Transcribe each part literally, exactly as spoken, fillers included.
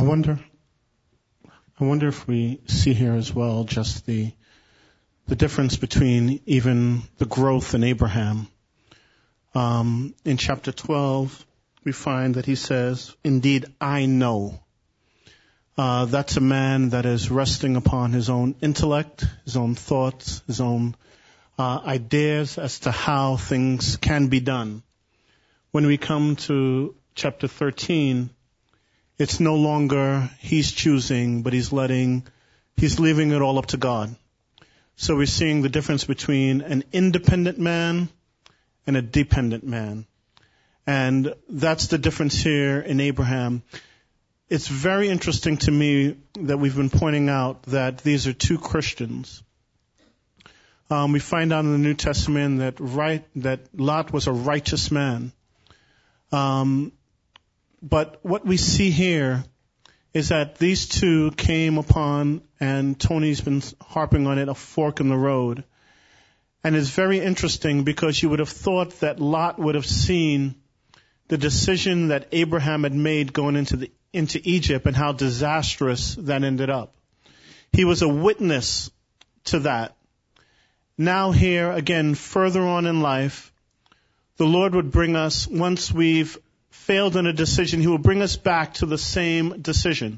I wonder, I wonder if we see here as well just the the difference between even the growth in Abraham. Um, in chapter twelve, we find that he says, "Indeed, I know." Uh, that's a man that is resting upon his own intellect, his own thoughts, his own uh, ideas as to how things can be done. When we come to chapter thirteen, it's no longer he's choosing, but he's letting, he's leaving it all up to God. So we're seeing the difference between an independent man and a dependent man. And that's the difference here in Abraham. It's very interesting to me that we've been pointing out that these are two Christians. Um, we find out in the New Testament that right, that Lot was a righteous man. Um, but what we see here is that these two came upon, and Tony's been harping on it, a fork in the road. And it's very interesting because you would have thought that Lot would have seen the decision that Abraham had made going into the into Egypt and how disastrous that ended up. He was a witness to that. Now here, again, further on in life, the Lord would bring us, once we've failed in a decision, he will bring us back to the same decision.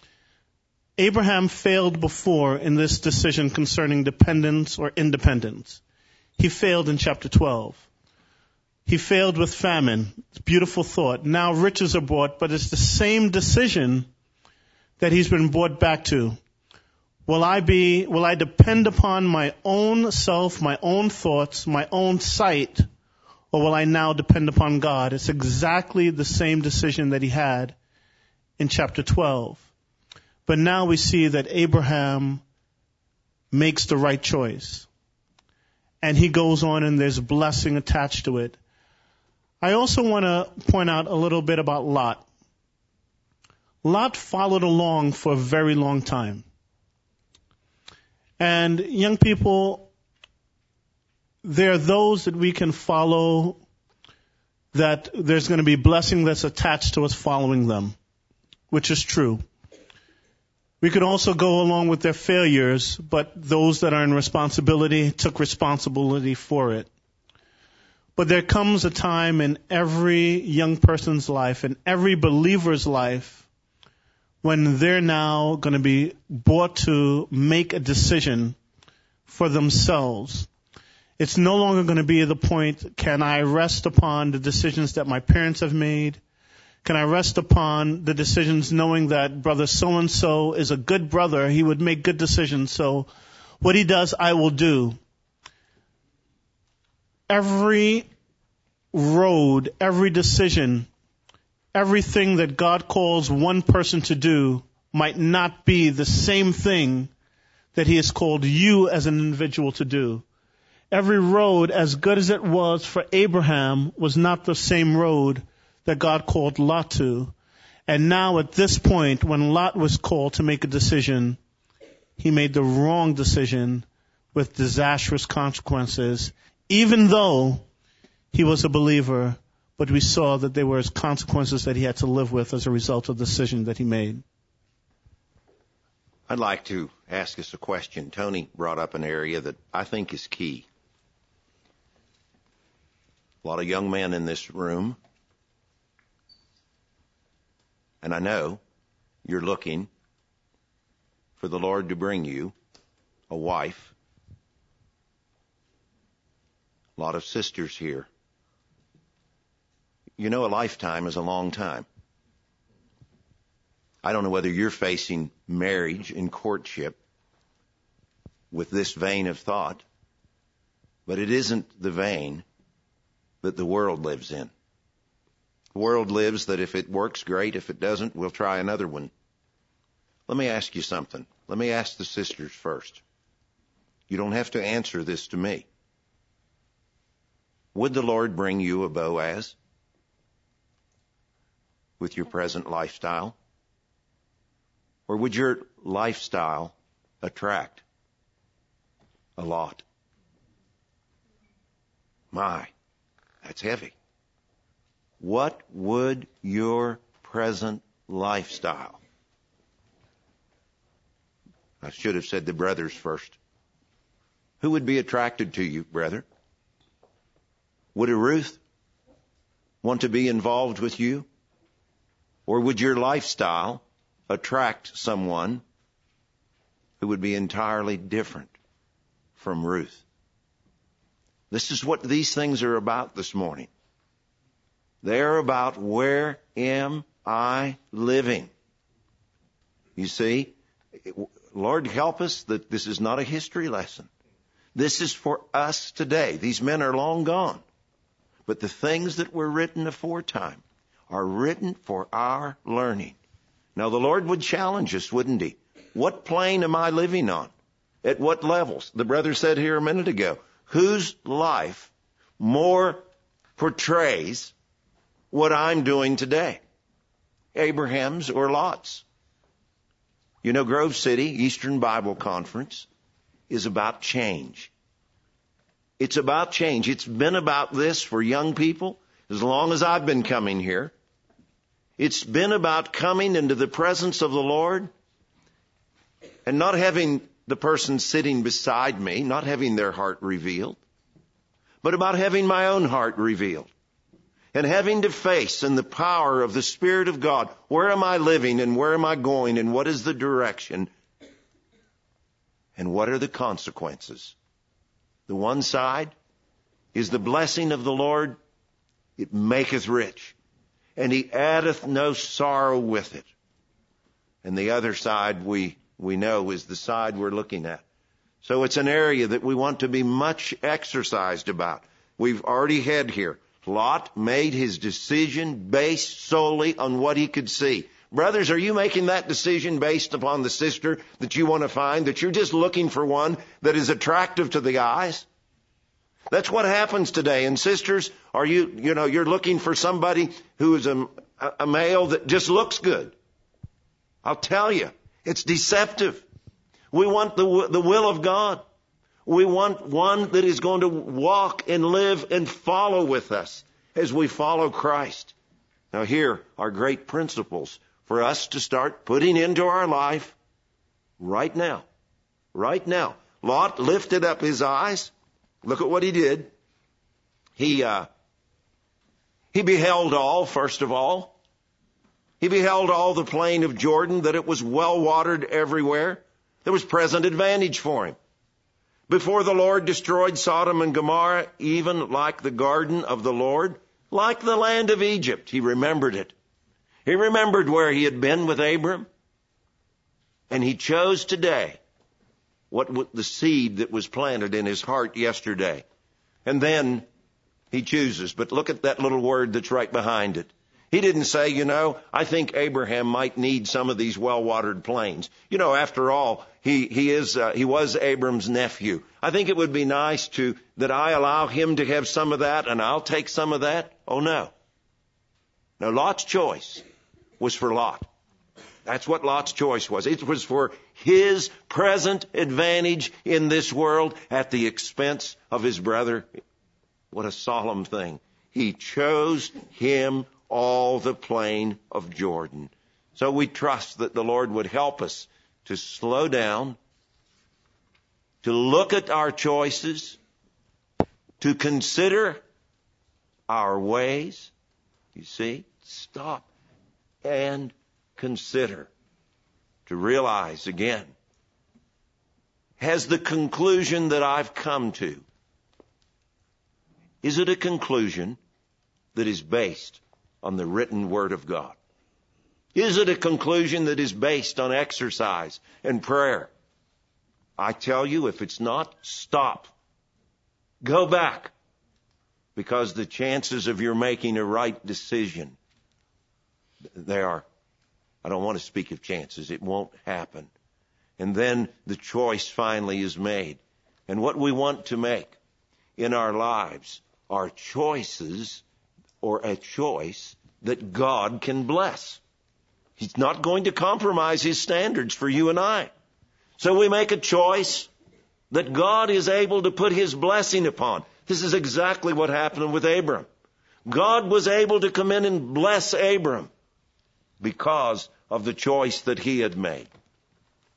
Abraham failed before in this decision concerning dependence or independence. He failed in chapter twelve. He failed with famine. It's a beautiful thought. Now riches are brought, but it's the same decision that he's been brought back to. Will I be, will I depend upon my own self, my own thoughts, my own sight, or will I now depend upon God? It's exactly the same decision that he had in chapter twelve. But now we see that Abraham makes the right choice. And he goes on and there's blessing attached to it. I also want to point out a little bit about Lot. Lot followed along for a very long time. And young people, there are those that we can follow, that there's going to be blessing that's attached to us following them, which is true. We could also go along with their failures, but those that are in responsibility took responsibility for it. But there comes a time in every young person's life, in every believer's life, when they're now going to be brought to make a decision for themselves. It's no longer going to be the point, can I rest upon the decisions that my parents have made? Can I rest upon the decisions knowing that brother so-and-so is a good brother, he would make good decisions, so what he does, I will do. Every road, every decision, everything that God calls one person to do might not be the same thing that he has called you as an individual to do. Every road, as good as it was for Abraham, was not the same road that God called Lot to. And now at this point, when Lot was called to make a decision, he made the wrong decision with disastrous consequences, even though he was a believer, but we saw that there were consequences that he had to live with as a result of the decision that he made. I'd like to ask us a question. Tony brought up an area that I think is key. A lot of young men in this room, and I know you're looking for the Lord to bring you a wife. A lot of sisters here. You know, a lifetime is a long time. I don't know whether you're facing marriage and courtship with this vein of thought, but it isn't the vein that the world lives in. The world lives that if it works, great. If it doesn't, we'll try another one. Let me ask you something. Let me ask the sisters first. You don't have to answer this to me. Would the Lord bring you a Boaz with your present lifestyle? Or would your lifestyle attract a Lot? My, that's heavy. What would your present lifestyle I should have said the brothers first. Who would be attracted to you, brother? Would a Ruth want to be involved with you? Or would your lifestyle attract someone who would be entirely different from Ruth? This is what these things are about this morning. They're about, where am I living? You see, Lord help us that this is not a history lesson. This is for us today. These men are long gone. But the things that were written aforetime are written for our learning. Now the Lord would challenge us, wouldn't he? What plane am I living on? At what levels? The brother said here a minute ago, whose life more portrays what I'm doing today? Abraham's or Lot's? You know, Grove City Eastern Bible Conference is about change. It's about change. It's been about this for young people as long as I've been coming here. It's been about coming into the presence of the Lord and not having the person sitting beside me, not having their heart revealed, but about having my own heart revealed and having to face in the power of the Spirit of God, where am I living and where am I going and what is the direction and what are the consequences? The one side is the blessing of the Lord. It maketh rich, and he addeth no sorrow with it. And the other side we, we know is the side we're looking at. So it's an area that we want to be much exercised about. We've already had here, Lot made his decision based solely on what he could see. Brothers, are you making that decision based upon the sister that you want to find, that you're just looking for one that is attractive to the eyes? That's what happens today. And sisters, are you, you know, you're looking for somebody who is a, a male that just looks good. I'll tell you, it's deceptive. We want the, the will of God. We want one that is going to walk and live and follow with us as we follow Christ. Now here are great principles for us to start putting into our life right now. Right now. Lot lifted up his eyes. Look at what he did. He, uh, he beheld all, first of all. He beheld all the plain of Jordan, that it was well watered everywhere. There was present advantage for him. Before the Lord destroyed Sodom and Gomorrah, even like the garden of the Lord, like the land of Egypt, he remembered it. He remembered where he had been with Abram. And he chose today what the seed that was planted in his heart yesterday. And then he chooses. But look at that little word that's right behind it. He didn't say, you know, I think Abraham might need some of these well-watered plains. You know, after all, he, he is, uh, he was Abram's nephew. I think it would be nice to, that I allow him to have some of that and I'll take some of that. Oh no. No, Lot's choice was for Lot. That's what Lot's choice was. It was for his present advantage in this world at the expense of his brother. What a solemn thing. He chose him all the plain of Jordan. So we trust that the Lord would help us to slow down, to look at our choices, to consider our ways. You see, stop and consider, to realize again, has the conclusion that I've come to, is it a conclusion that is based on the written Word of God? Is it a conclusion that is based on exercise and prayer? I tell you, if it's not, stop. Go back. Because the chances of your making a right decision, they are, I don't want to speak of chances. It won't happen. And then the choice finally is made. And what we want to make in our lives are choices, or a choice that God can bless. He's not going to compromise his standards for you and I. So we make a choice that God is able to put his blessing upon. This is exactly what happened with Abram. God was able to come in and bless Abram because of the choice that he had made.